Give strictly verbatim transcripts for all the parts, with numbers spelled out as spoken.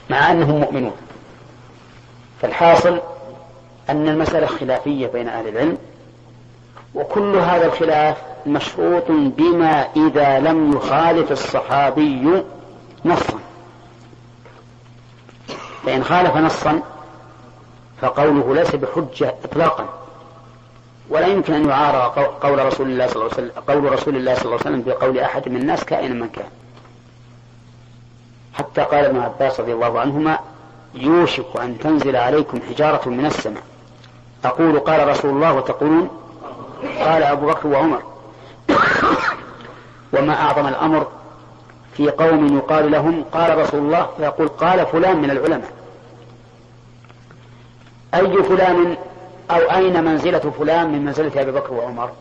مع أنهم مؤمنون. فالحاصل أن المسألة خلافية بين أهل العلم، وكل هذا الخلاف مشروط بما إذا لم يخالف الصحابي نصا. فإن خالف نصا فقوله ليس بحجة إطلاقا، ولا يمكن أن يعارض قول رسول الله صلى الله عليه وسلم قول رسول الله صلى الله عليه وسلم بقول أحد من الناس كائنا من كان. حتى قال ابن عباس رضي الله عنهما: يوشك أن تنزل عليكم حجارة من السماء، أقول قال رسول الله وتقولون قال أبو بكر وعمر. وما أعظم الأمر في قوم يقال لهم قال رسول الله فيقول قال فلان من العلماء. أي فلان أو أين منزلة فلان من منزلة أبي بكر وعمر؟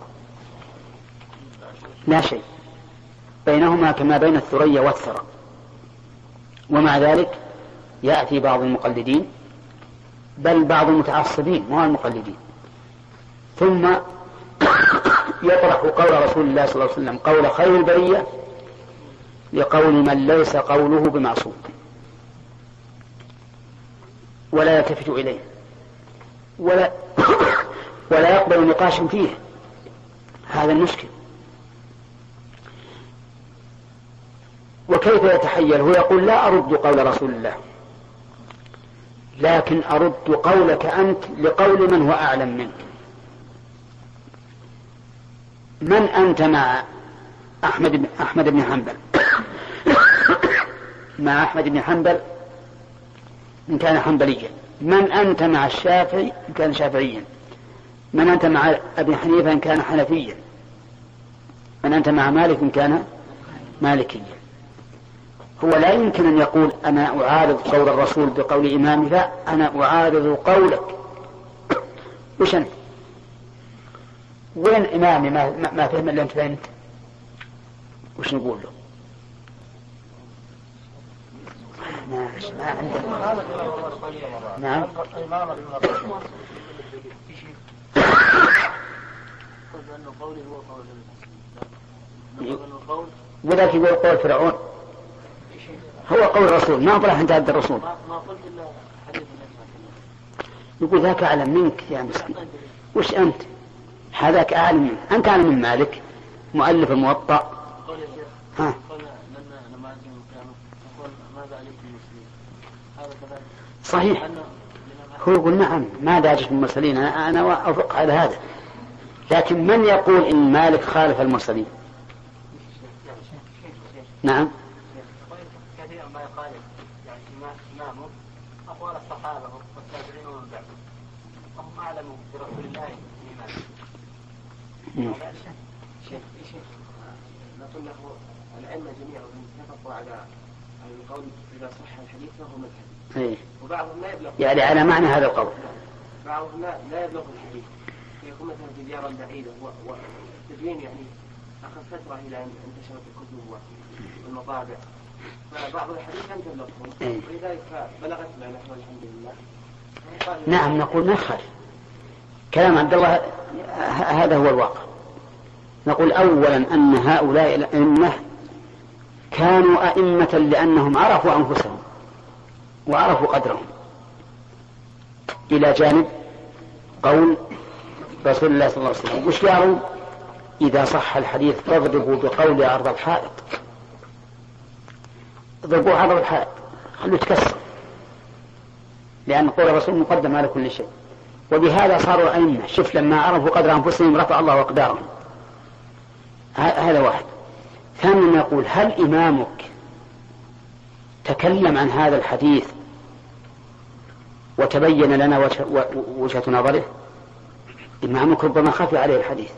لا شيء، بينهما كما بين الثريا والثرى. ومع ذلك يأتي بعض المقلدين، بل بعض المتعصبين مو المقلدين، ثم يطرح قول رسول الله صلى الله عليه وسلم قول خير البرية لقول من ليس قوله بمعصوم، ولا يلتفت إليه ولا ولا يقبل نقاش فيه. هذا المشكل. وكيف يتحيل؟ هو يقول لا أرد قول رسول الله، لكن أرد قولك أنت لقول من هو أعلم منك. من أنت مع أحمد بن, أحمد بن حنبل؟ مع أحمد بن حنبل إن كان حنبليا. من أنت مع الشافعي إن كان شافعيا. من أنت مع أبي حنيفة إن كان حنفيا. من أنت مع مالك إن كان مالكيا. هو لا يمكن أن يقول أنا أعارض قول الرسول بقول إمامي، لا، أنا أعارض قولك. وش أنت؟ وين إمامي ما, ما فهم إلا أنت فهمت؟ وش نقول له؟ ما ما عندنا. نعم. وذاك يقول قول فرعون هو قول الرسول، ما طلع انت عبد الرسول. يقول ذاك أعلم منك يا مسكين. وش أنت؟ هذاك أعلم منك. أنت أعلم من مالك مؤلف الموطأ. ها. صحيح. هو يقول نعم ما داجت المرسلين، أنا, أنا أوافق على هذا، لكن من يقول إن مالك خالف المرسلين؟ نعم. كثيرا ما يقال يعني إمامه أقوال الصحابة والتابعين ومن بعدهم، هم أعلموا برسول الله إيمانا. شيخ شيخ نقول له العلم جميعهم اتفقوا على القول إذا صح الحديث فهو مذهب. وبعضهم لا يبلغ يعني على معنى هذا القول. بعضهم لا لا يبلغ الحديث، يكون مثلا في ديار بعيدة والتدوين يعني أخذ فترة إلى أن انتشرت الكتب والمطابع، فبعض الحديث لم تبلغهم ولذلك بلغتنا نحن الحمد لله. نعم نقول ما يخالف كلام عبد الله، هذا هو الواقع. نقول أولا أن هؤلاء الأئمة كانوا أئمة لأنهم عرفوا أنفسهم وعرفوا قدرهم، إلى جانب قول رسول الله صلى الله عليه وسلم. وش قالوا؟ إذا صح الحديث فاضربوا بقول عرض الحائط. اضربوا عرض الحائط خلوا يتكسر، لأن قول الرسول مقدم على كل شيء. وبهذا صاروا أئمة. شوف لما عرفوا قدر أنفسهم رفع الله أقدارهم. هذا واحد. ثانيا يقول هل إمامك تكلم عن هذا الحديث وتبين لنا وجهة نظره؟ إمامك ربما خفي عليه الحديث،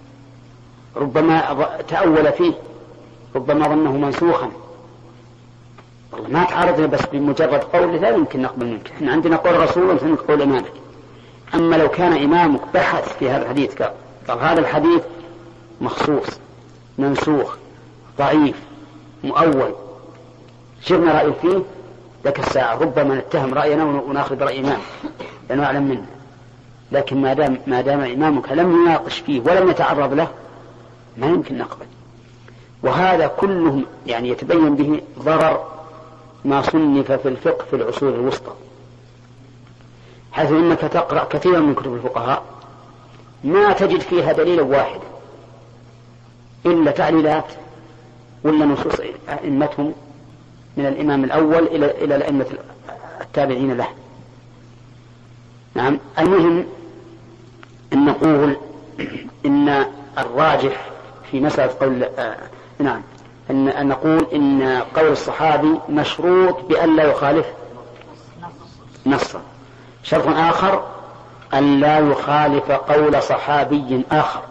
ربما تأول فيه، ربما ظنه منسوخا. والله ما تعارضنا بس بمجرد قول لا يمكن نقبل منك. احنا عندنا قول رسول وانت قول إمامك. أما لو كان إمامك بحث في هذا الحديث قال هذا الحديث مخصوص منسوخ ضعيف مؤول، شفنا رأيه فيه لك الساعة ربما نتهم رأينا ونأخذ رأي إمام لأنه أعلم منه. لكن ما دام ما دام إمامك لم يناقش فيه ولم يتعرض له ما يمكن نقبل. وهذا كله يعني يتبين به ضرر ما صنف في الفقه في العصور الوسطى، حيث إنك تقرأ كثيرا من كتب الفقهاء ما تجد فيها دليلا واحدا إلا تعليلات ولا نصوص أئمتهم من الإمام الأول إلى إلى الأئمة التابعين له. نعم. المهم أن نقول إن الراجح في مسألة قول آه نعم أن, أن نقول إن قول الصحابي مشروط بأن لا يخالف نصا. شرط آخر أن لا يخالف قول صحابي آخر.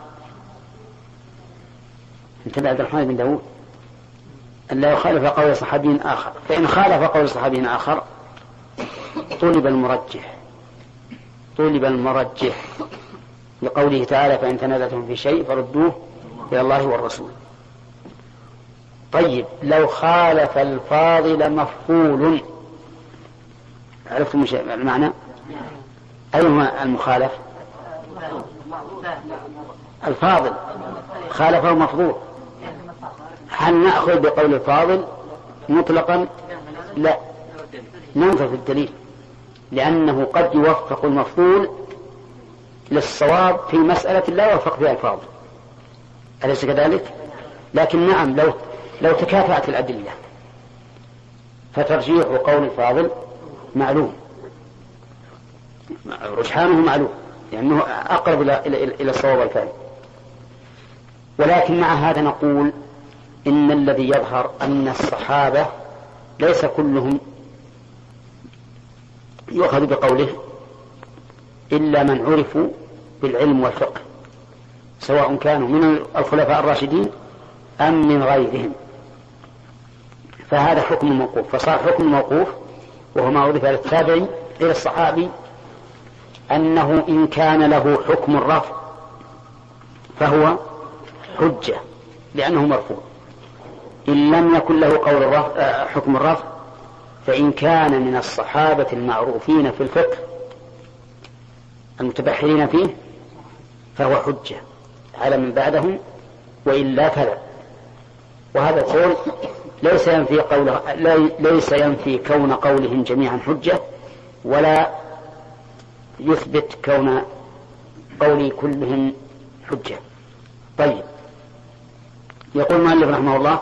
انتبه عبد الرحمن بن داود، أن لا يخالف قول صحابي آخر، فإن خالف قول صحابي آخر طلب المرجح طلب المرجح لقوله تعالى فإن تنازعتم في شيء فردوه إلى الله والرسول. طيب لو خالف الفاضل مفضول، عرفتم المعنى؟ أيهما المخالف؟ الفاضل خالفه مفضول. هل نأخذ بقول الفاضل مطلقا؟ لا، ننظر في الدليل، لأنه قد يوفق المفضول للصواب في مسألة لا يوفق فيها الفاضل، أليس كذلك؟ لكن نعم لو لو تكافأت الأدلة فترجيح قول الفاضل معلوم، رجحانه معلوم لأنه أقرب إلى إلى إلى الصواب الكامل. ولكن مع هذا نقول إن الذي يظهر أن الصحابة ليس كلهم يؤخذ بقوله إلا من عرفوا بالعلم والفقه، سواء كانوا من الخلفاء الراشدين أم من غيرهم، فهذا حكم موقوف. فصار حكم موقوف وهو ما أضيف إلى التابعي إلى الصحابي أنه إن كان له حكم الرفع فهو حجة لأنه مرفوع، إن لم يكن له قول الرفع حكم الرفع فإن كان من الصحابة المعروفين في الفقه المتبحرين فيه فهو حجة على من بعدهم وإلا فلا. وهذا القول ليس ينفي قوله ليس ينفي كون قولهم جميعا حجة، ولا يثبت كون قول كلهم حجة. طيب يقول المؤلف رحمه الله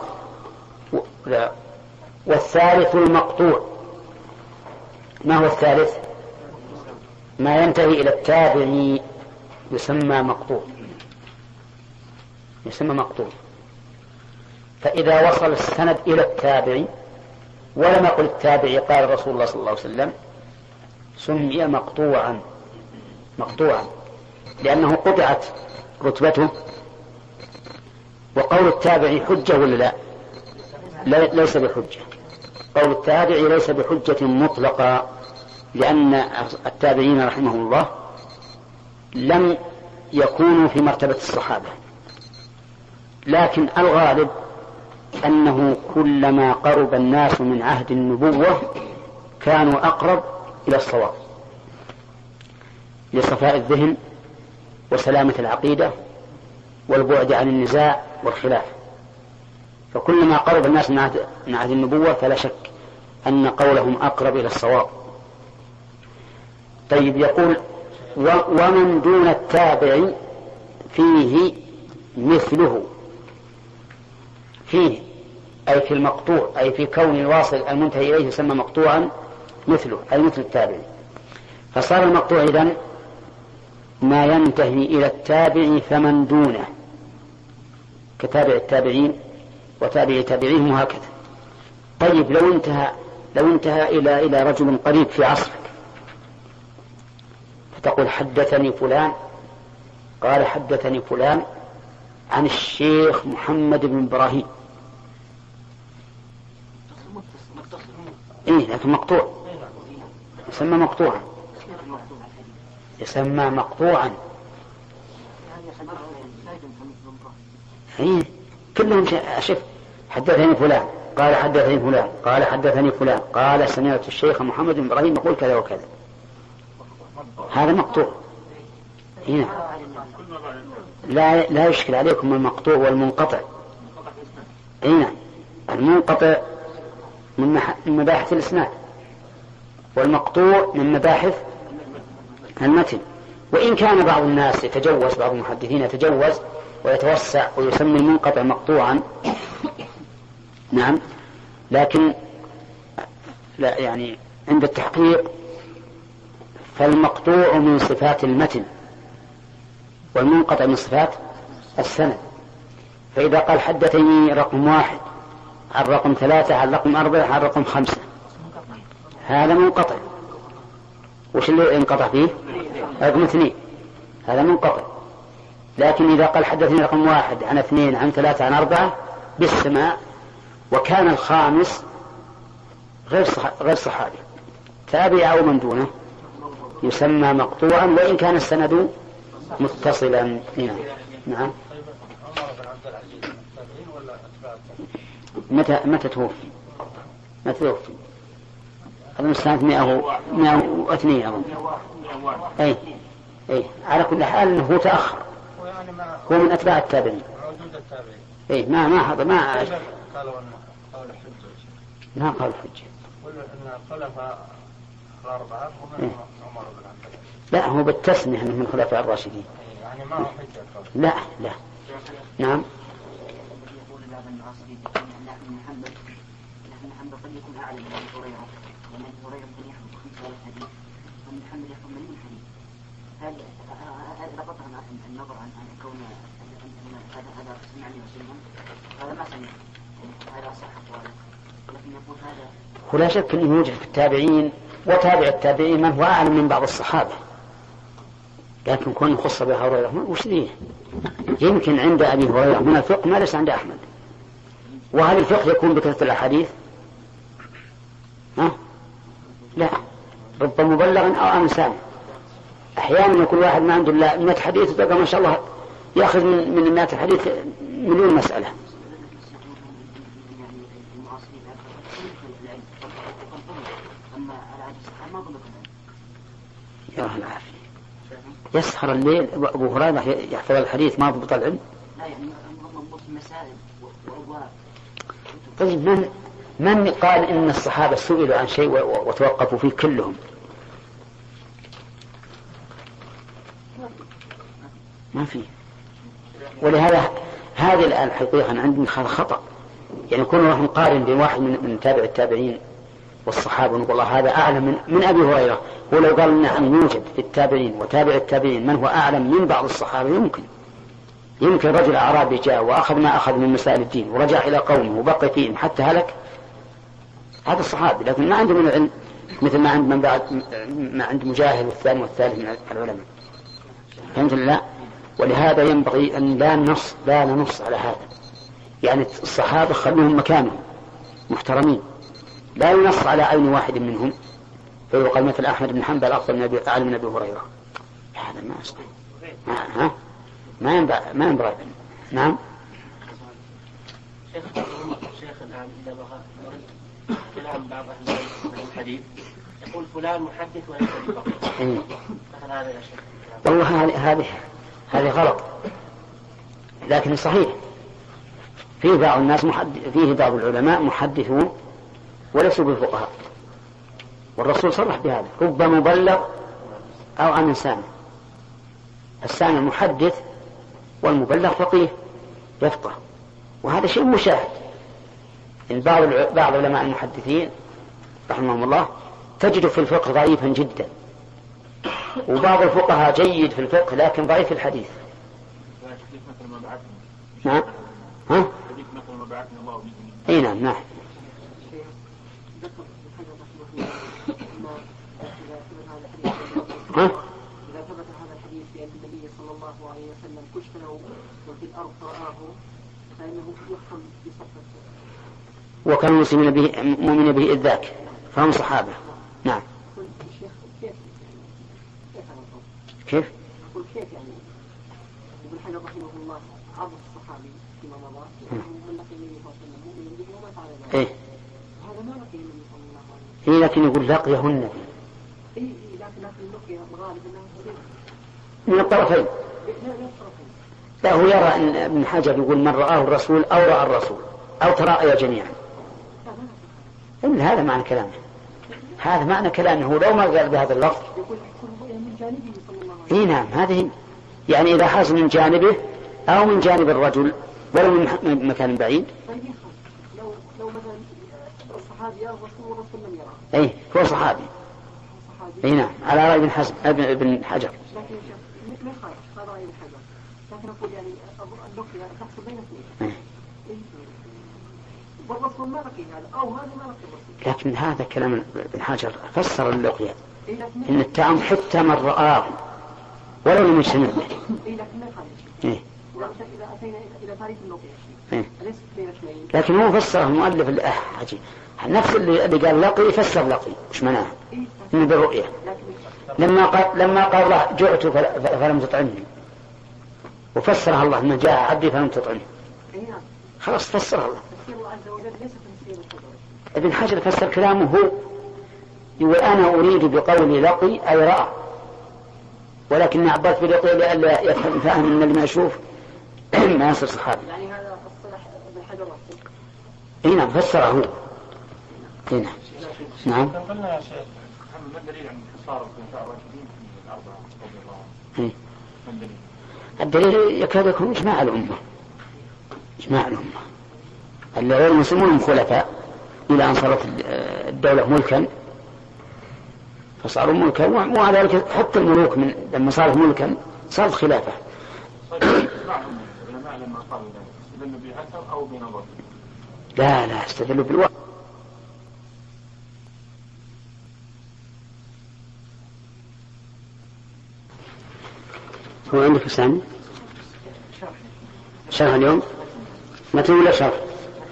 والثالث المقطوع. ما هو الثالث؟ ما ينتهي إلى التابعي يسمى مقطوع يسمى مقطوع فإذا وصل السند إلى التابعي ولم يقل التابعي قال رسول الله صلى الله عليه وسلم سمي مقطوعا مقطوعا لأنه قطعت رتبته. وقول التابعي حجة ولا لا؟ ليس بحجة. قول التابعي ليس بحجة مطلقة، لأن التابعين رحمهم الله لم يكونوا في مرتبة الصحابة، لكن الغالب أنه كلما قرب الناس من عهد النبوة كانوا أقرب إلى الصواب لصفاء الذهن وسلامة العقيدة والبعد عن النزاع والخلاف. فكلما قرب الناس من عهد النبوة فلا شك أن قولهم أقرب إلى الصواب. طيب يقول ومن دون التابع فيه مثله، فيه أي في المقطوع أي في كون الواصل المنتهي إليه يسمى مقطوعا مثله أي مثل التابع. فصار المقطوع إذن ما ينتهي إلى التابع فمن دونه كتابع التابعين وتابع تابعيهم وهكذا. طيب لو انتهى لو انتهى إلى إلى رجل قريب في عصرك فتقول حدثني فلان قال حدثني فلان عن الشيخ محمد بن إبراهيم، إيه لكن مقطوع يسمى مقطوعا يسمى مقطوعا إيه كلهم شف حدثني فلان قال حدثني فلان قال حدثني فلان قال سمعت الشيخ محمد بن إبراهيم يقول كذا وكذا، هذا مقطوع. هنا لا لا يشكل عليكم المقطوع والمنقطع. هنا المنقطع من مباحث الإسناد، والمقطوع من مباحث المتن. وإن كان بعض الناس يتجوز، بعض المحدثين يتجوز ويتوسع ويسمي المنقطع مقطوعا، نعم، لكن لا يعني عند التحقيق فالمقطوع من صفات المتن والمنقطع من صفات السند. فإذا قال حدثني رقم واحد عن رقم ثلاثة عن رقم أربعة عن رقم خمسة، هذا منقطع. وش اللي انقطع فيه؟ رقم اثنين، هذا منقطع. لكن إذا قال حدثني رقم واحد عن اثنين عن ثلاثة عن أربعة بالسماع، وكان الخامس غير صح... غير صحابي تابع أو من دونه، يسمى مقطوعا وإن كان السند متصلا. نعم. متى متى توفي؟ متى توفي؟ أظن سنة مئة واثنين أظن. أي أي على كل حال أنه هو تأخر، هو من أتباع التابعين. أي ما ما هذا ما ما قال حجة. لا هو بالتسمية من خلفاء الراشدين. يعني ما هو حجة. لا لا. نعم. قد يكون أعلم من أبي هريرة، لأن أبي هريرة كان يحفظ خمسة آلاف حديث، ومن محمد يحفظ مليون حديث. هذا إذا قطع النظر عن كون هذا هذا سمعني وسلم، هذا ما سمع، هذا صح أقواله، لكن يقول هذا. ولا شك أنه يوجد في التابعين وتابع التابعين من هو أعلم من بعض الصحابة، لكن كون خص بها هريرة وش ذي؟ يمكن عند أبي هريرة من الفقه ما ليس عند أحمد. وهل الفقه يكون بكثرة الأحاديث؟ ها؟ لا، رب مبلغ أو أمثال. أحيانا يكون واحد ما عنده إلا مئة حديث وتلقى ما شاء الله يأخذ من من مئة الحديث مليون مسألة. يا الله العافية. يسهر الليل أبو هريرة يحفظ الحديث ما ضبط العلم. لا يعني ضبط المسائل وأبواب. طيب من من قال إن الصحابة سئلوا عن شيء وتوقفوا فيه كلهم؟ ما فيه. ولهذا هذه الآن حقيقة عندنا خطأ، يعني يكون راح نقارن بين واحد من, من تابع التابعين والصحابة ونقول الله هذا أعلم من, من أبي هريرة. ولو قال لنا أن يوجد في التابعين وتابع التابعين من هو أعلم من بعض الصحابة يمكن. يمكن رجل أعرابي جاء وأخذ ما أخذ من مسائل الدين ورجع إلى قومه وبقي فيهم حتى هلك، هذا الصحابي، لكن ما عنده من العلم مثل ما عند من بعد ما عند مجاهد والثاني والثالث من العلماء. فهمت لا؟ ولهذا ينبغي أن لا نص لا ننص على هذا، يعني الصحابة خلوهم مكانهم محترمين، لا ينص على عين واحد منهم فيقال مثل أحمد بن حنبل أفضل من أعلم من أبي هريرة. هذا ما أصدق، ما ها ما ينبغي ما ينبغي. نعم. شيخ الشيخ الآن إذا بغى نرد كلام بعض أهل الحديث يقول فلان محدث وليس بفقيه. مثل هذا يا شيخ. والله هذه هذه غلط، لكن صحيح. فيه بعض الناس محدث، فيه بعض العلماء محدثون وليسوا بفقهاء، والرسول صرح بهذا: رب مبلغ أو عن سامع. السامع محدث والمبلغ فقيه يفقه، وهذا شيء مشاهد. يعني بعض بعض علماء المحدثين رحمهم الله تجد في الفقه ضعيفا جدا، وبعض الفقهاء جيد في الفقه لكن ضعيف في الحديث. نعم. ها؟ اي نعم نعم. ها؟ إذا ثبت هذا الحديث بأن النبي صلى الله عليه وسلم كشف له وفي الأرض رآه فإنه يحكم بصفة. وكانوا المسلمين به مؤمنين به إذ ذاك فهم صحابة. نعم. الشيخ كيف كيف كيف؟ أقول كيف يعني ابن حجر رحمه الله عرض الصحابي فيما مضى من لقي النبي صلى الله عليه وسلم مؤمن به وما فعل ذلك. إيه. هذا ما لقي النبي صلى الله عليه وسلم. إيه لكن يقول لقيه النبي. إيه لكن لكن اللقي الغالب أنه من الطرفين. لا هو يرى أن ابن حجر يقول من رآه الرسول أو رأى الرسول أو تراءى جميعا. إن هذا معنى كلامه، هذا معنى كلامه. لو ما قال بهذا اللفظ اي نعم، هذه يعني إذا حصل من جانبه أو من جانب الرجل ولو من مكان بعيد. لو لو مثلا الصحابي يرى الرسول والرسول لم يرى. اي هو صحابي. اي نعم، على رأي ابن حزم ابن حجر. لكن ما يخالف هذا رأي ابن حجر، لكن أقول يعني اللقية تحصل بين اثنين. والرسول ما لقي هذا أو هذا ما لقي الرسول. لكن هذا كلام ابن حجر فسر اللقية إن التعامل حتى من رآه ولو لم يجتمع به. إيه لكن ما يخالف. إيه. إذا أتينا إلى تعريف اللقية. إيه. أليس بين اثنين؟ لكن هو فسر المؤلف الأحجي نفس اللي قال لقي فسر لقي وش معناه؟ إنه بالرؤية. لما قال لما قال الله جعت فلم تطعمني وفسرها الله ما جاء عبدي فلم تطعمني. خلاص فسرها الله. ابن حجر فسر كلامه هو يقول أنا أريد بقولي لقي أي رأى، ولكن عبرت بلقي لألا يفهم فهم أن اللي ما يشوف ما يصير صحابي. يعني هذا الصلاح ابن حجر. اي نعم فسره هو. اي نعم. نعم. قلنا يا شيخ ما الدليل عن انتصار الخلفاء الراشدين في الأربعة رضي الله عنهم؟ ما الدليل؟ الدليل يكاد يكون إجماع الأمة. إجماع الأمة. الغير المسلمون خلفاء إلى أن صارت الدولة ملكا فصاروا ملكا، وعلى ذلك حتى الملوك من لما صارت ملكا صارت خلافة. لما قالوا ذلك استدلوا بأثر أو بنظر؟ لا لا استدلوا بالوقت. هو عندك سامي شرح اليوم ما تقول له شرح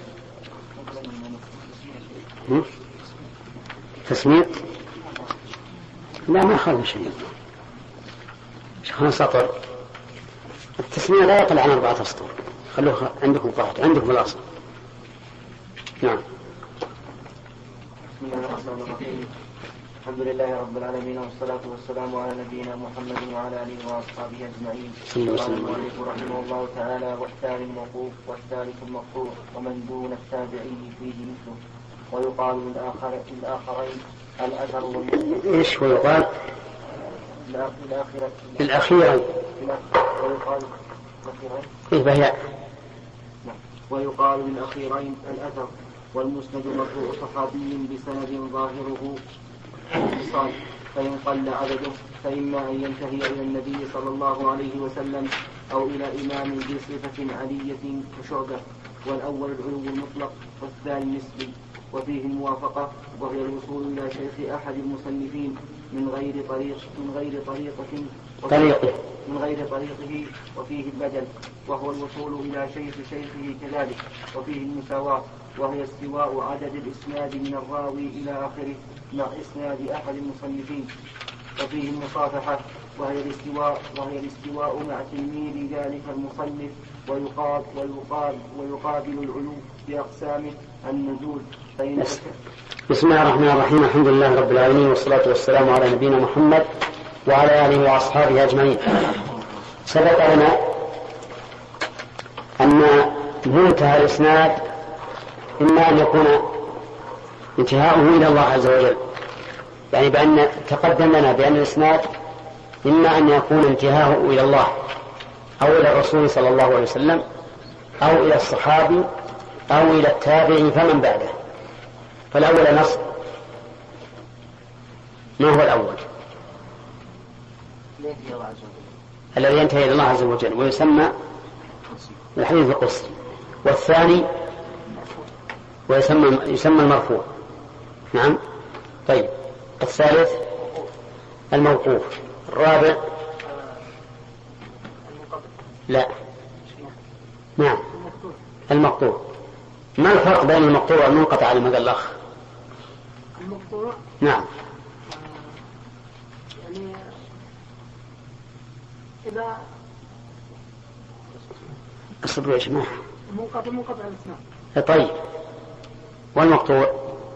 تسمية؟ لا ما خالف شيء، شخص سطر. التسمية لا يقل عن أربعة أسطر، خلوها عندكم قاعدة عندكم الأصل. نعم. بسم الله الرحمن الرحيم. الحمد لله رب العالمين والصلاة والسلام على نبينا محمد وعلى آله وأصحابه أجمعين. قال المؤلف رحمه الله تعالى: والثاني الموقوف والثالث المقطوع ومن دون التابعي فيه مثله. ويقال للآخر للآخرين الأثر والمسلم. إيش ويقال؟ للآخرة للأخيرين. ويقال إيه بهي. ويقال للأخيرين الأثر والمسند مرفوع صحابي بسند ظاهره اتصال، فإن قل عدده فإما أن ينتهي إلى النبي صلى الله عليه وسلم أو إلى إمام بصفة علية كشعبة، والأول العلو المطلق والثاني النسبي. وفيه الموافقة وهي الوصول إلى شيخ أحد المصنفين من غير طريق من غير طريقة طريقه من غير طريقه وفيه البدل وهو الوصول إلى شيخ شيخه كذلك. وفيه المساواة وهي استواء عدد الإسناد من الراوي إلى آخره مع إسناد أحد المصنفين. وفيه المصافحة وهي الاستواء وهي الاستواء مع تلميذ ذلك المصنف، ويقابل ويقابل ويقابل العلو بأقسامه النزول. بسم الله الرحمن الرحيم. الحمد لله رب العالمين والصلاة والسلام على نبينا محمد وعلى آله وأصحابه أجمعين. سبق لنا أن منتهى الإسناد إما أن يكون انتهاؤه إلى الله عز وجل، يعني بأن تقدم لنا بأن الإسناد إما أن يكون انتهاؤه إلى الله أو إلى الرسول صلى الله عليه وسلم أو إلى الصحابي أو إلى التابعي فمن بعده. فالأول نص. ما هو الأول؟ الذي ينتهي إلى الله عز وجل ويسمى الحديث القدسي. والثاني ويسمى يسمى المرفوع. نعم. طيب الثالث الموقوف. الرابع لا نعم المقطوع. ما الفرق بين المقطوع والمنقطع على ما قال الأخ؟ المقطوع نعم يعني إذا أصبر يا جماعة. المنقطع منقطع الإسناد. طيب والمقطوع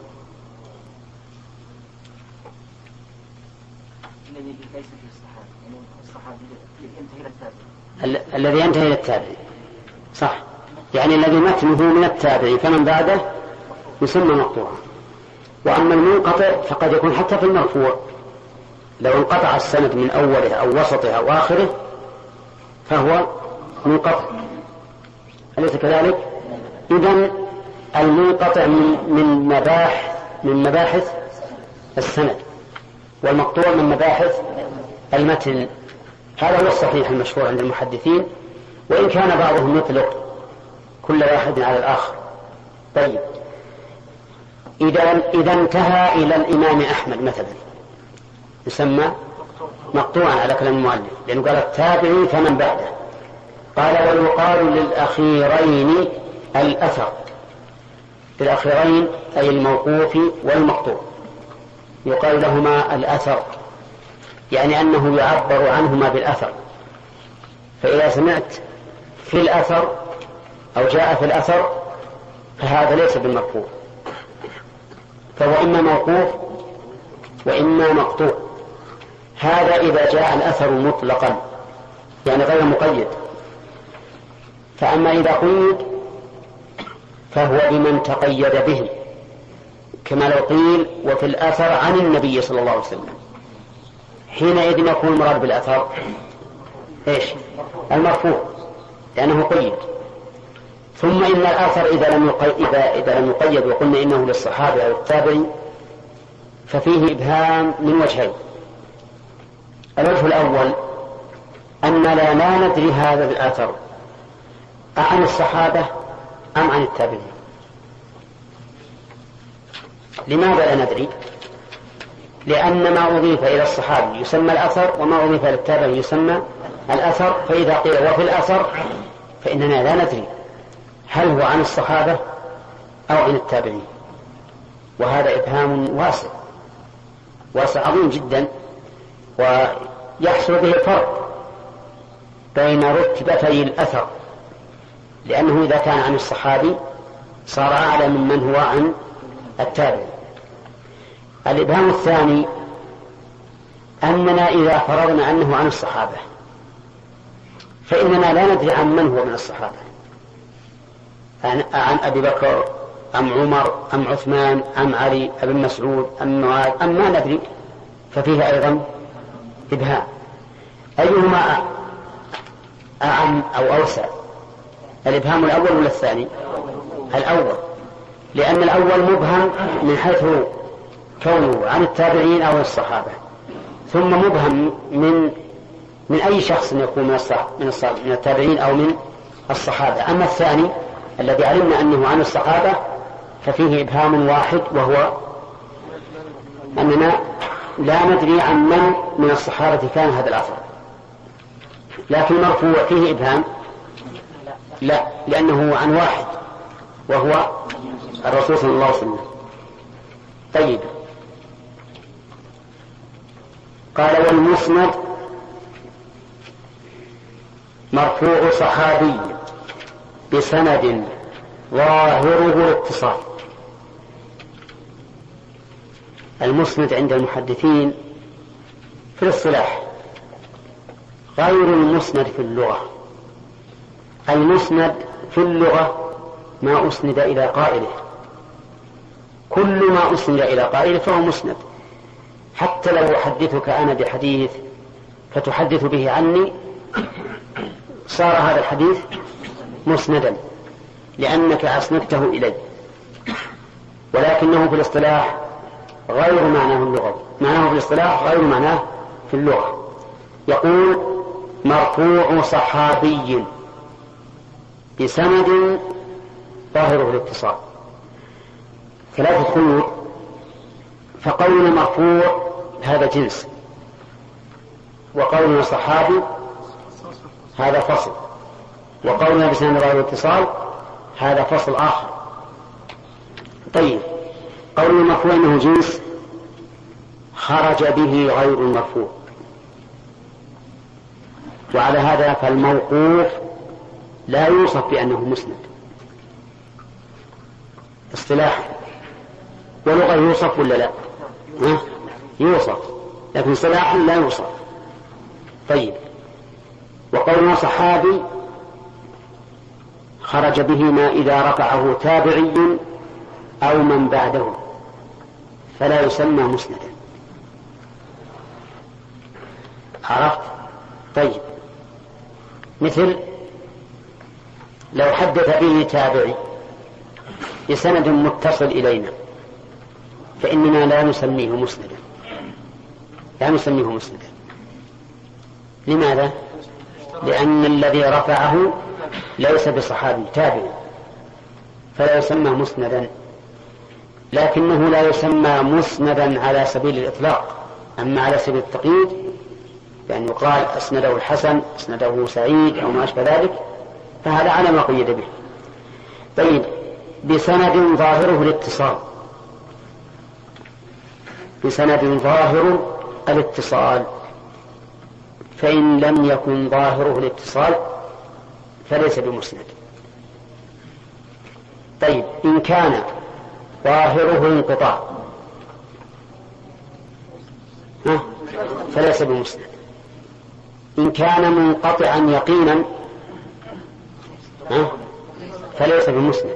الذي ليس في الصحابي، يعني الصحابي ينتهي إلى التابعي. الذي ينتهي إلى التابعي صح، يعني الذي متنه من التابعي فمن بعده يسمى مقطوعا. وأما المنقطع فقد يكون حتى في المرفوع، لو انقطع السند من أوله أو وسطه أو آخره فهو منقطع، أليس كذلك؟ إذن المنقطع من من مباحث من مباحث السند، والمقطوع من مباحث المتن. هذا هو الصحيح المشهور عند المحدثين، وإن كان بعضهم يطلق كل واحد على الآخر. طيب، إذا إذا انتهى إلى الإمام أحمد مثلا يسمى مقطوعا على كلام المؤلف، لأنه قال التابعي فمن بعده. قال ويقال للأخيرين الأثر، للأخيرين أي الموقوف والمقطوع يقال لهما الأثر، يعني أنه يعبر عنهما بالأثر. فإذا سمعت في الأثر أو جاء في الأثر فهذا ليس بالمرفوع، فهو إما موقوف وإما مقطوع. هذا إذا جاء الأثر مطلقا يعني غير مقيد. فأما إذا قيد فهو بمن تقيد به، كما لو قيل وفي الأثر عن النبي صلى الله عليه وسلم، حينئذ يكون المراد بالأثر إيش؟ المرفوع لأنه قيد. ثم إن الأثر إذا لم يقيد, إذا إذا لم يقيد وقلنا إنه للصحابة أو التابعين ففيه إبهام من وجهين. الوجه الأول أننا لا, لا ندري هذا الأثر عن الصحابة أم عن التابعين. لماذا لا ندري؟ لأن ما أضيف إلى الصحابي يسمى الأثر، وما أضيف إلى التابعين يسمى الأثر. فإذا قيل وفي الأثر فإننا لا ندري هل هو عن الصحابة أو عن التابعين، وهذا إبهام واسع واسع عظيم جدا، ويحصل به فرق بين رتبتي الأثر، لأنه إذا كان عن الصحابي صار أعلى ممن هو عن التابعين. الإبهام الثاني أننا إذا فرضنا أنه عن الصحابة فإننا لا ندري عن من هو من الصحابة، عن أبي بكر أم عمر أم عثمان أم علي أم مسعود أم معاذ أم ما ندري، ففيه أيضا إبهام. أيهما أعم أو أوسع، الإبهام الأول ولا الثاني؟ الأول، لأن الأول مبهم من حيث كونه عن التابعين أو الصحابة، ثم مبهم من من أي شخص يكون من من من التابعين أو من الصحابة. أما الثاني الذي علمنا أنه عن الصحابة ففيه إبهام واحد، وهو أننا لا ندري عن من من الصحابة كان هذا الأثر. لكن المرفوع فيه إبهام لا، لأنه عن واحد وهو الرسول صلى الله عليه وسلم. طيب، قال والمسند مرفوع صحابي بسند ظاهره الاتصال. المسند عند المحدثين في الاصطلاح غير المسند في اللغة. المسند في اللغة ما أسند إلى قائله، كل ما أسند إلى قائله فهو مسند. حتى لو أحدثك أنا بحديث فتحدث به عني صار هذا الحديث مسندا لأنك أسندته إلي، ولكنه في الاصطلاح غير معناه اللغوي، معناه في الاصطلاح غير معناه في اللغة. يقول مرفوع صحابي بسند ظاهره الاتصال. ثلاثة قيود. فقولنا مرفوع هذا جنس، وقولنا صحابي هذا فصل، وقولنا بسند ظاهره الاتصال هذا فصل آخر. طيب، قولنا مرفوع إنه جنس خرج به غير المرفوع، وعلى هذا فالموقوف لا يوصف بأنه مسند اصطلاحا، ولغة يوصف ولا لا؟ ها؟ يوصف، لكن اصطلاحا لا يوصف. طيب، وقولنا صحابي خرج به ما إذا رفعه تابعي أو من بعده، فلا يسمى مسندا. عرفت؟ طيب، مثل لو حدث به تابعي بسند متصل إلينا فإننا لا نسميه مسندا، لا نسميه مسندا. لماذا؟ لأن الذي رفعه ليس بصحابي، تابعي، فلا يسمى مسندا. لكنه لا يسمى مسندا على سبيل الإطلاق. أما على سبيل التقييد بأن يقال أسنده الحسن، أسنده سعيد أو ما أشبه ذلك، فهذا على ما قيد به. طيب، بسند ظاهره الاتصال، بسند ظاهر الاتصال، فإن لم يكن ظاهره الاتصال فليس بمسند. طيب، إن كان ظاهره انقطاع فليس بمسند. إن كان منقطعا يقينا فليس بمسند.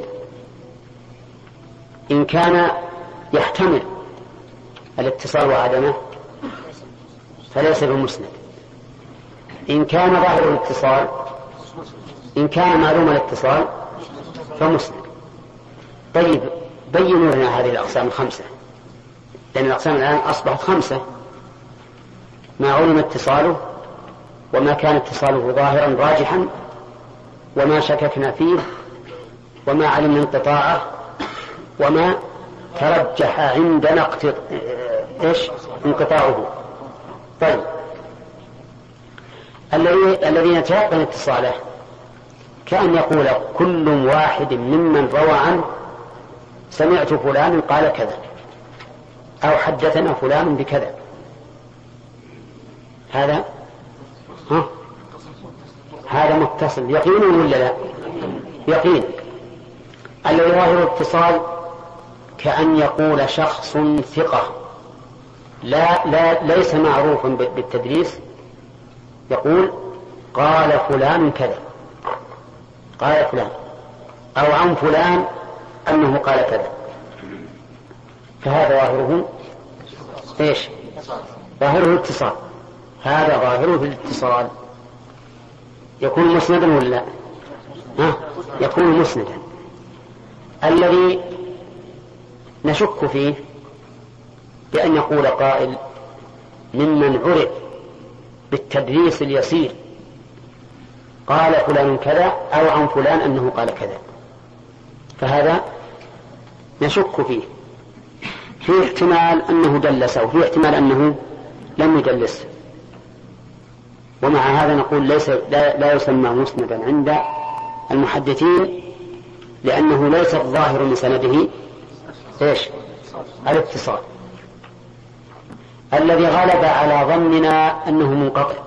إن كان يحتمل الاتصال وعدمه فليس بمسند. إن كان ظاهر الاتصال، إن كان معلوم الاتصال فمسند. طيب، بينوا لنا هذه الأقسام الخمسة، لأن الأقسام الآن أصبحت خمسة: ما علم اتصاله، وما كان اتصاله ظاهرا راجحا، وما شككنا فيه، وما علمنا انقطاعه، وما ترجح عندنا اقتط... إيش انقطاعه. طيب، الذي الذي يتيقن اتصاله كأن يقول كل واحد ممن روى عنه سمعت فلان قال كذا، أو حدثنا فلان بكذا. هذا ها؟ هذا متصل يقين ولا لا؟ يقين. الذي ظاهر الاتصال كأن يقول شخص ثقة لا, لا ليس معروف بالتدليس، يقول قال فلان كذا، قال فلان، أو عن فلان أنه قال كذا، فهذا ظاهره إيش؟ ظاهره الاتصال. هذا ظاهره في الاتصال يكون مسندا ولا لا؟ ها؟ يكون مسندا. الذي نشك فيه بأن يقول قائل ممن عرف بالتدليس اليسير قال فلان كذا، أو عن فلان أنه قال كذا، فهذا نشك فيه. في احتمال أنه دلس، وفي احتمال أنه لم يدلس، ومع هذا نقول ليس لا, لا يسمى مسندا عند المحدثين، لأنه ليس الظاهر من سنده إيش؟ الاتصال. الذي غلب على ظننا أنه منقطع،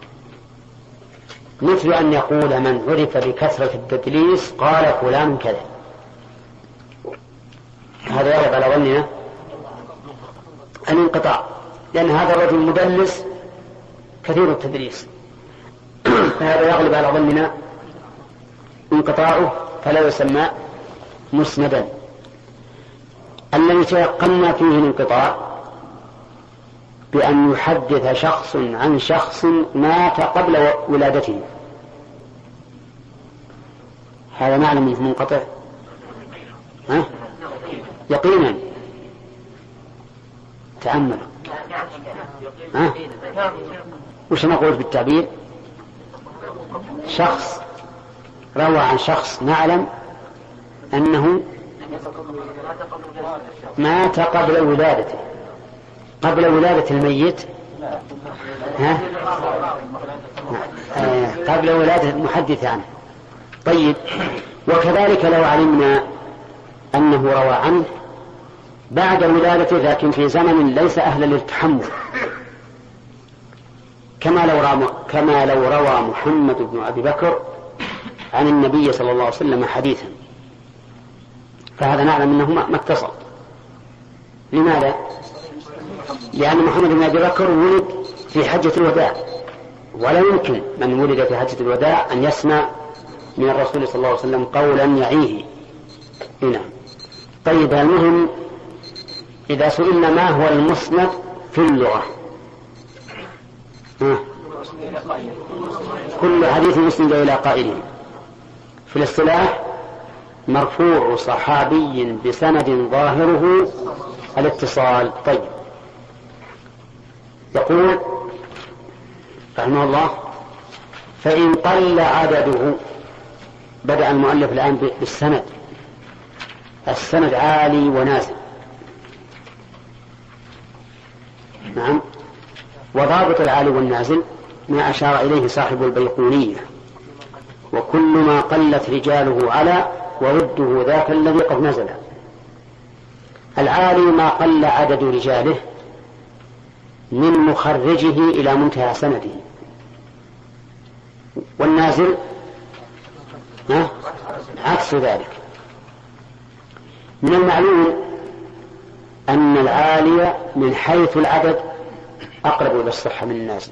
مثل أن يقول من عرف بكثرة التدليس قال فلان كذا، هذا يغلب على ظننا الانقطاع، لأن هذا الرجل مدلس كثير التدليس، فهذا يغلب على ظننا انقطاعه فلا يسمى مسندا. الذي تيقنا فيه الانقطاع بأن يحدث شخص عن شخص مات قبل ولادته، هذا معنى منه منقطع ها؟ يقينا. تأمل ها؟ وش نقول بالتعبير؟ شخص روى عن شخص نعلم أنه مات قبل ولادته، قبل ولادة الميت ها؟ آه قبل ولادة المحدث عنه. طيب، وكذلك لو علمنا أنه روى عنه بعد ولادته لكن في زمن ليس أهلا للتحمل، كما لو روى كما لو روى محمد بن أبي بكر عن النبي صلى الله عليه وسلم حديثا، فهذا نعلم أنه ما اتصل. لماذا؟ لأن محمد بن أبي بكر ولد في حجة الوداع، ولا يمكن من ولد في حجة الوداع أن يسمع من الرسول صلى الله عليه وسلم قولا يعيه هنا. طيب، المهم إذا سئلنا ما هو المسند في اللغة؟ ها. كل حديث مسند إلى قائله. في الاصطلاح مرفوع صحابي بسند ظاهره الاتصال. طيب، يقول رحمه الله: فإن قل عدده. بدأ المؤلف الآن بالسند. السند عالي ونازل. نعم. وضابط العالي والنازل ما أشار إليه صاحب البيقونية: وكل ما قلت رجاله على ورده ذاك الذي قد نزل. العالي ما قل عدد رجاله من مخرجه إلى منتهى سنده، والنازل عكس ذلك. من المعلوم أن العالي من حيث العدد أقرب إلى الصحة من النازل،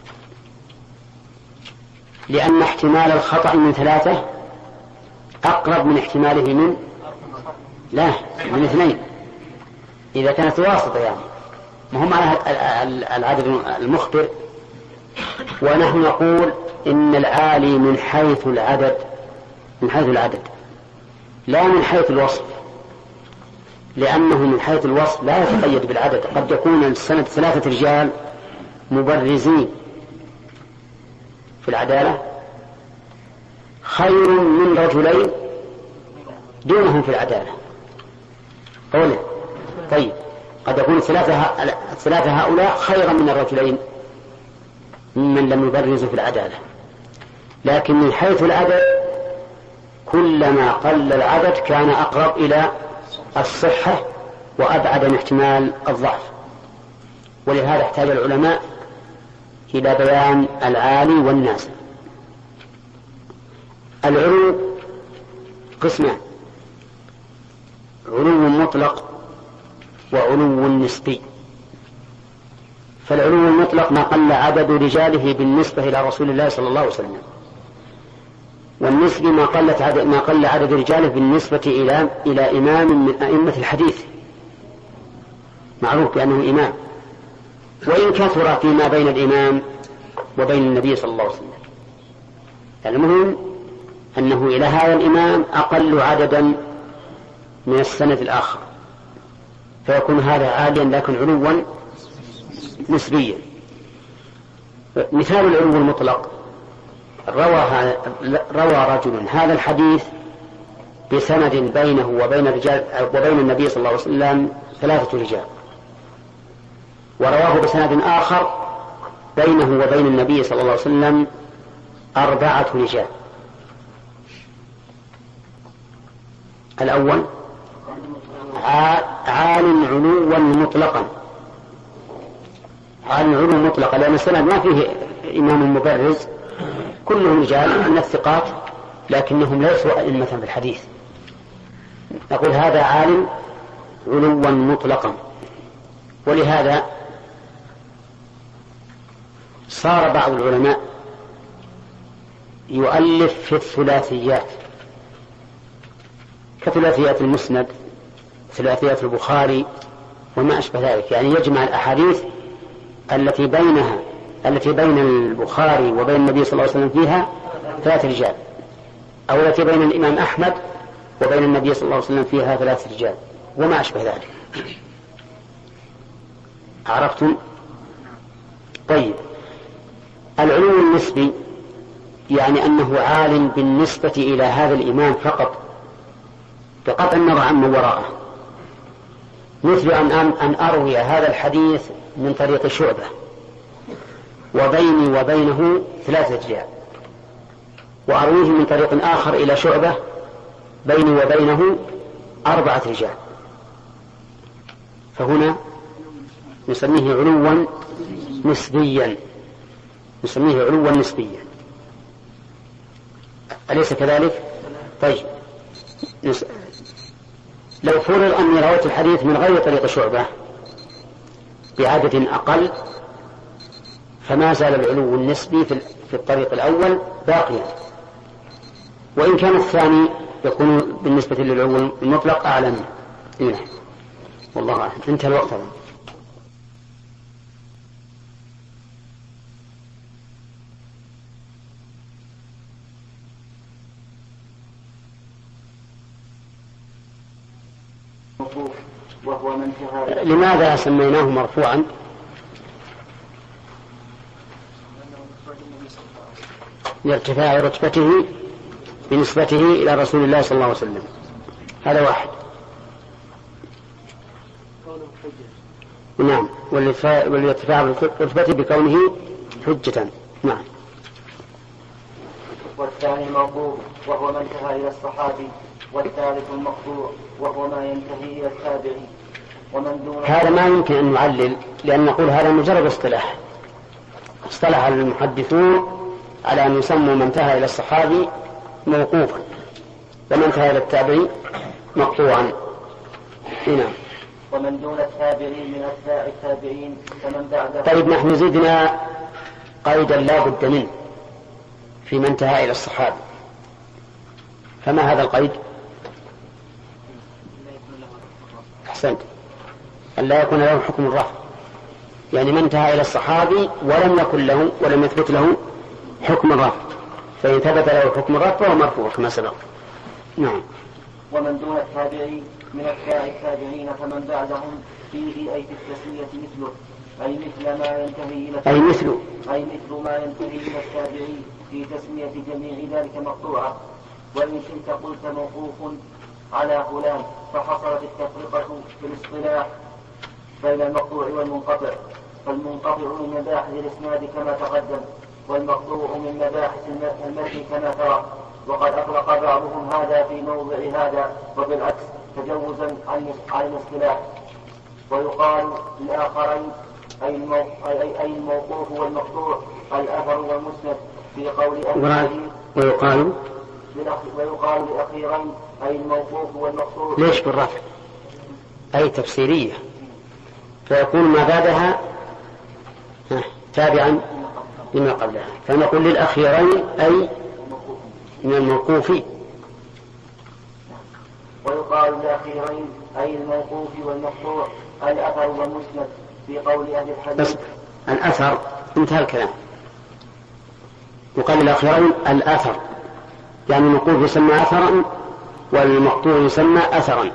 لأن احتمال الخطأ من ثلاثة أقرب من احتماله من لا من اثنين، إذا كانت واسطة يعني ما هم على العدد المخبر. ونحن نقول إن العالي من حيث العدد من حيث العدد لا من حيث الوصف، لأنه من حيث الوصف لا يتقيد بالعدد. قد يكون السند ثلاثة رجال مبرزين في العدالة خير من رجلين دونهم في العدالة. قوله طيب، قد يكون الثلاثة هؤلاء خيرا من الرجلين ممن لم يبرزوا في العدالة، لكن من حيث العدد كلما قل العدد كان أقرب إلى الصحة وأبعد من احتمال الضعف. ولهذا احتاج العلماء إلى بيان العالي والنازل. العلو قسمان: علو مطلق وعلو نسبي. فالعلو المطلق ما قل عدد رجاله بالنسبة إلى رسول الله صلى الله عليه وسلم، والنسبي ما قلت عدد ما قل عدد رجاله بالنسبة إلى إلى إمام من أئمة الحديث معروف بأنه إمام، وإن كثر فيما بين الإمام وبين النبي صلى الله عليه وسلم. المهم أنه إلى هذا الإمام أقل عددا من السند الآخر، فيكون هذا عاليا لكن علوا نسبيا. مثال العلو المطلق: روى روى رجل هذا الحديث بسند بينه وبين رجال وبين النبي صلى الله عليه وسلم ثلاثة رجال، ورواه بسند آخر بينه وبين النبي صلى الله عليه وسلم أربعة رجال. الأول عال علوا مطلقا، عال علوا مطلقا، لأن السند ما فيه إمام مبرز، كلهم رجال من الثقات لكنهم ليسوا أئمة في الحديث. نقول هذا عالم علوا مطلقا. ولهذا صار بعض العلماء يؤلف في الثلاثيات كثلاثيات المسند، ثلاثيات البخاري وما أشبه ذلك، يعني يجمع الأحاديث التي بينها التي بين البخاري وبين النبي صلى الله عليه وسلم فيها ثلاث رجال، أو التي بين الإمام أحمد وبين النبي صلى الله عليه وسلم فيها ثلاث رجال وما أشبه ذلك. عرفتم؟ طيب، العلو النسبي يعني أنه عال بالنسبة إلى هذا الإمام فقط بقطع النظر عن وراءه، مثل أن أن أروي هذا الحديث من طريق شعبة وبيني وبينه ثلاثة رجال، وأرويه من طريق آخر إلى شعبة بيني وبينه أربعة رجال، فهنا نسميه علوا نسبيا نسميه علوا نسبيا أليس كذلك؟ طيب، نس... لو فرض أني رويت الحديث من غير طريق شعبة بعدد أقل فما زال العلو النسبي في الطريق الأول باقيا، وإن كان الثاني يكون بالنسبة للعلو المطلق أعلى منه. والله أعلم. انتهى الوقت هذا. وهو من انتهى. لماذا سميناه مرفوعا؟ لارتفاع رتبته بنسبته إلى رسول الله صلى الله عليه وسلم. هذا واحد. نعم. والارتفاع رتبته بكونه حجة. نعم. والثاني الموقوف وهو ما انتهى إلى الصحابي. والثالث المقطوع وهو ما ينتهي إلى التابعي. ومن دون هذا ما يمكن أن نعلل، لأن نقول هذا مجرد اصطلاح. اصطلح المحدثون على أن يسموا من انتهى إلى الصحابي موقوفا ومن انتهى إلى التابعي مقطوعا. نعم. ومن دون التابعين من أتباع التابعين فمن بعده. طيب نحن زدنا قيدا لا بد منه في من انتهى إلى الصحابي، فما هذا القيد؟ أحسنت، أن لا يكون له حكم الرفع، يعني من انتهى إلى الصحابي ولم يكن له ولم يثبت له حكم الرفع، فإن ثبت له حكم الرفع فهو مرفوع كما سبق. نعم. ومن دون التابعين من أتباع التابعين فمن بعدهم فيه أي في التسمية مثله، أي مثل ما ينتهي إلى أي مثل أي مثل ما ينتهي إلى التابعين في تسمية جميع ذلك مقطوعة. وإن شئت قلت موقوف على فلان فحصلت التفرقة في الاصطلاح بين المقطوع والمنقطع. فالمنقطع من مباحث الإسناد كما تقدم، والمقطوع من مباحث المتن كما ترى. وقد أطلق بعضهم هذا في موضع هذا وبالعكس تجوزا عن الاصطلاح. ويقال للآخرين أي الموقوف والمقطوع الأثر والمسند في قول أهل. ويقال ويقال لأخيرين أي الموقوف والمقطوع. ليش بالرفع؟ أي تفسيرية، فيكون ما بعدها تابعا لما قبلها، فنقول للأخيرين أي من الموقوفين. ويقال للأخيرين أي الموقوف والمقطوع الأثر والمسند في قول أهل الحديث. الأثر انتهى الكلام. يقال للأخيرين الأثر، يعني الموقوف يسمى أثرا والمقطوع يسمى أثرا.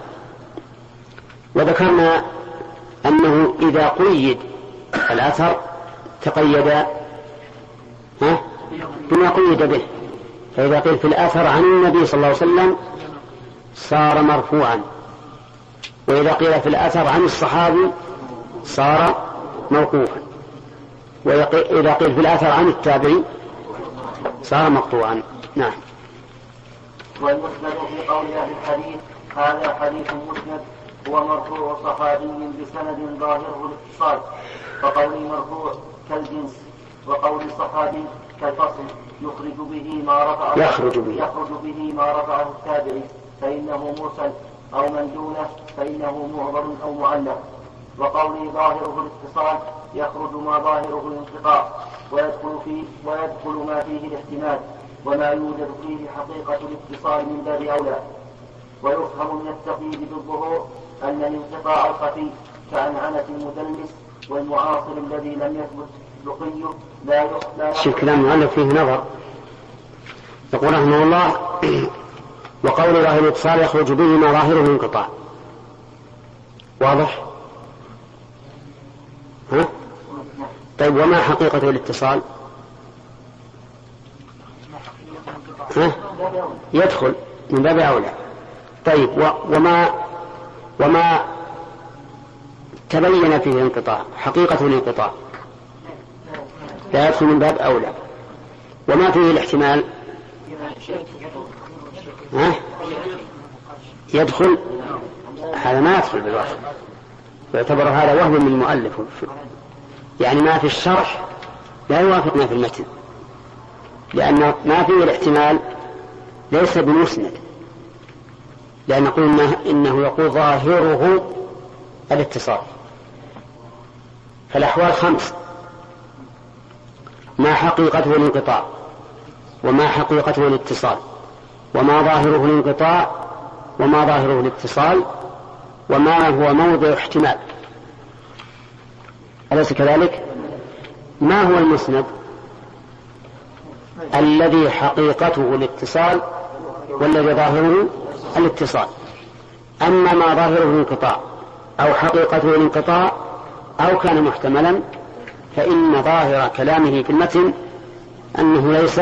وذكرنا أنه إذا قيد الأثر تقيد ها بما قيد به، فإذا قيل في الأثر عن النبي صلى الله عليه وسلم صار مرفوعا، وإذا قيل في الأثر عن الصحابي صار موقوفا، وإذا قيل في الأثر عن التابعي صار مقطوعا. نعم. والمسند في قول أهل الحديث هذا حديث مسند هو مرفوع صحابي بسند ظاهره الاتصال، فقول مرفوع كالجنس، وقول الصحابي كالفصل يخرج به ما رفعه يخرج به, يخرج به ما رفعه التابعي فإنه مرسل، أو من دونه فإنه معضل أو معلق. وقول ظاهره الاتصال يخرج ما ظاهره الانقطاع، ويدخل فيه ويدخل ما فيه الاحتمال وما يوجد فيه حقيقة الاتصال من باب أولى. ويفهم من التقييد بالظهور أن الانقطاع الخفي كعنعنة المدلس والمعاصر الذي لم يثبت لقيه لا يخفى. شوف كلام المؤلف فيه نظر. يقول رحمه الله وقول ظاهر الاتصال يخرج به ما ظاهره الانقطاع. واضح؟ ها؟ طيب وما حقيقة الاتصال؟ ها؟ يدخل من باب أولى. طيب وما وما تبين فيه الانقطاع حقيقة الانقطاع لا يدخل من باب أولى. وما فيه الاحتمال ها؟ يدخل. هذا ما يدخل بالوصف، يعتبر هذا وهم من المؤلف، يعني ما في الشرح لا يوافق ما في المتن، لأن ما فيه الاحتمال ليس بمسند، لأن نقول إنه, إنه يقول ظاهره الاتصال. فالأحوال خمس: ما حقيقته الانقطاع، وما حقيقته الاتصال، وما ظاهره الانقطاع، وما ظاهره الاتصال، وما هو موضع احتمال، أليس كذلك؟ ما هو المسند؟ الذي حقيقته الاتصال والذي ظاهره الاتصال. أما ما ظاهره الانقطاع أو حقيقته الانقطاع أو كان محتملا فإن ظاهر كلامه في المتن أنه ليس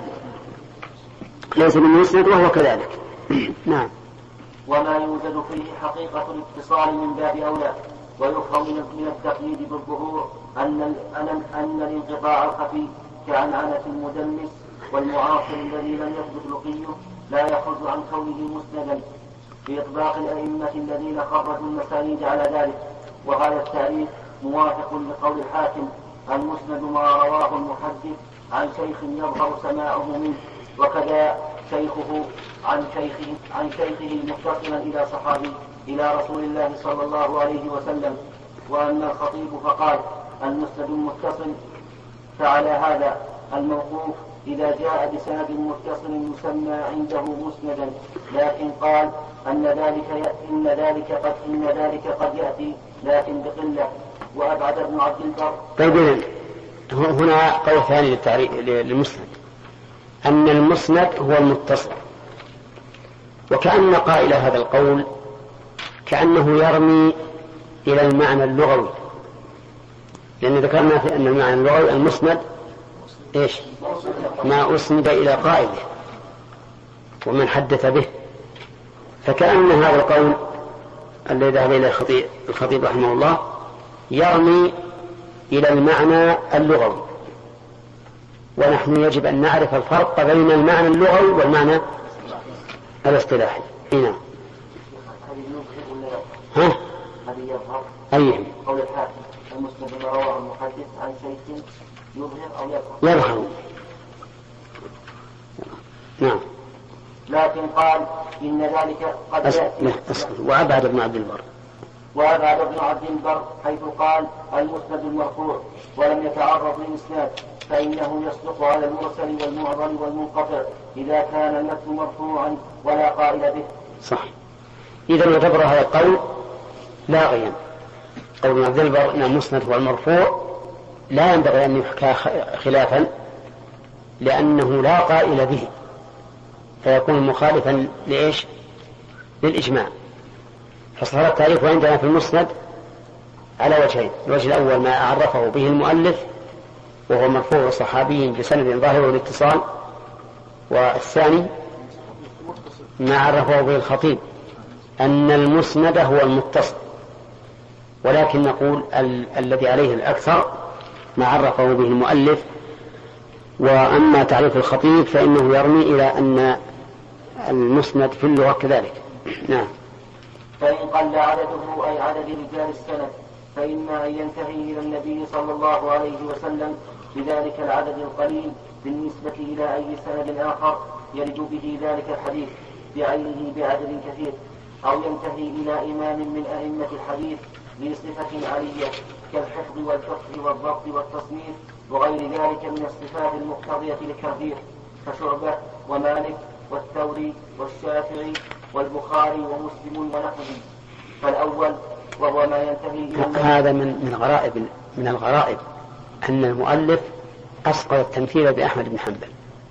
ليس بالمسند وهو كذلك. نعم. وما يوجد فيه حقيقة الاتصال من باب أولى. ويفهم من التقييد بالظهور أن أن أن الانقطاع الخفي كعنعنة المدلس والمعاصر الذي لم يثبت لقيه لا يخرج عن كونه مسندا بإطباق الأئمة الذين خرجوا المسانيد على ذلك. وهذا التعريف موافق لقول الحاكم: المسند ما رواه المحدث عن شيخ يظهر سماعه منه، وكذا شيخه عن شيخه عن شيخه متصلا إلى صحابي إلى رسول الله صلى الله عليه وسلم. وأما الخطيب فقال: المسند المتصل. فعلى هذا الموقوف إذا جاء بسند متصل يسمى عنده مسندا، لكن قال أن ذلك إن ذلك قد إن ذلك قد يأتي لكن بقلة. وأبعد ابن عبد البر. طيب هنا قول ثاني للمسند، أن المسند هو المتصل، وكأن قائل هذا القول كأنه يرمي إلى المعنى اللغوي، لأن ذكرنا في أن المعنى اللغوي المسند إيش؟ ما أسند إلى قائله ومن حدث به. فكأن هذا القول الذي ذهب إليه الخطيب رحمه الله يرمي إلى المعنى اللغوي، ونحن يجب أن نعرف الفرق بين المعنى اللغوي والمعنى الاصطلاحي. هنا ها؟ أيهم؟ قول الحاكم: المسند ما رواه المحدث عن شيخ يظهر أو يظهر. يظهر. نعم. لكن قال إن ذلك قد يأتي. وأبعد ابن عبد البر. وأبعد ابن عبد البر حيث قال المسند المرفوع ولم يتعرض للإسناد، فإنه يصدق على المرسل والمعضل والمنقطع إذا كان المتن مرفوعا ولا قائل به. صح. إذا يعتبر هذا القول لاغيا. قول ابن عبد البر إن المسند هو المرفوع لا ينبغي أن يحكى خلافا، لأنه لا قائل به، فيكون مخالفا لإيش؟ للإجماع. فصار التعريف عندنا في المسند على وجهين: الوجه الأول ما عرفه به المؤلف وهو مرفوع صحابي بسند ظاهره الاتصال، والثاني ما عرفه به الخطيب أن المسند هو المتصل. ولكن نقول ال- الذي عليه الأكثر ما عرفه به المؤلف، وأما تعريف الخطيب فإنه يرمي إلى أن المسند في اللغة كذلك. نعم. فإن قل عدده أي عدد رجال السند فإما أن ينتهي إلى النبي صلى الله عليه وسلم بذلك العدد القليل بالنسبة إلى أي سند آخر يرد به ذلك الحديث بعينه بعدد كثير، أو ينتهي إلى إمام من أئمة الحديث بصفة عالية كالحفظ والفقه والضبط والتصنيف وغير ذلك من الصفات المقتضية للكثير كشعبة ومالك والثوري والشافعي والبخاري ومسلم ونحوهم. فالأول وهو ما ينتهي إلى هذا من من غرائب من الغرائب أن المؤلف أسقط التمثيل بأحمد بن حنبل.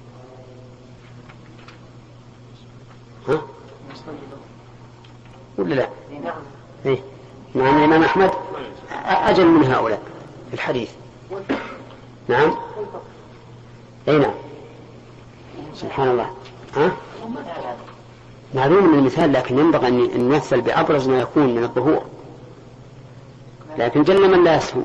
ها؟ ولا لا؟ إيه؟ مع أن الإمام أحمد أجل من هؤلاء في الحديث. نعم. أي نعم. سبحان الله. ها؟ معلوم من المثال، لكن ينبغي أن نمثل بأبرز ما يكون من الظهور، لكن جل من لا يسهو.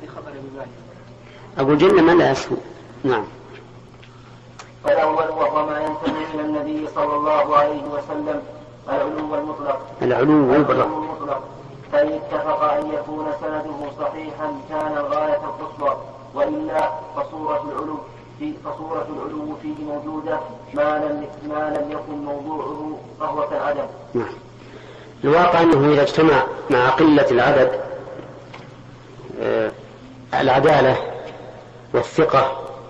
أقول جل من لا يسهو. نعم. فالأول وهو ما ينتمي إلى النبي صلى الله عليه وسلم العلو المطلق. العلو المطلق. فإن اتفق أن يكون سنده صحيحا كان الغاية القصوى، وإلا فصورة العلو في فصورة العلو فيه موجودة ما لم ما لم يكن موضوعه فهو كالعدم. نعم. الواقع أنه إذا اجتمع مع قلة العدد آه العدالة والثقة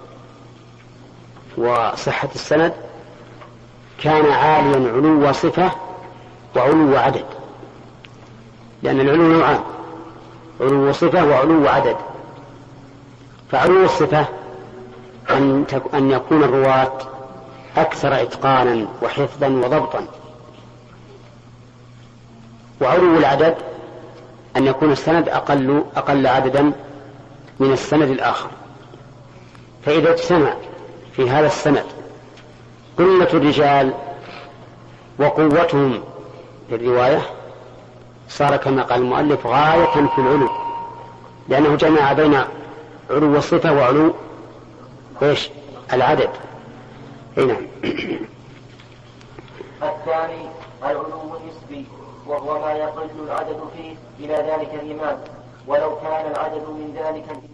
وصحة السند كان عاليا علو صفة وعلو عدد. لأن العلو نوعان: علو صفة وعلو عدد. فعلو الصفة أن أن يكون الرواة أكثر إتقانا وحفظا وضبطا، وعلو العدد أن يكون السند أقل أقل عددا من السند الآخر. فإذا اجتمع في هذا السند قلة الرجال وقوتهم في الرواية صار كما قال المؤلف غاية في العلو، لأنه جمع بين علو الصفة وعلو إيش العدد. هنا الثاني العلو النسبي، وهو ما يقل العدد فيه إلى ذلك الإمام، ولو كان العدد من ذلك الإمام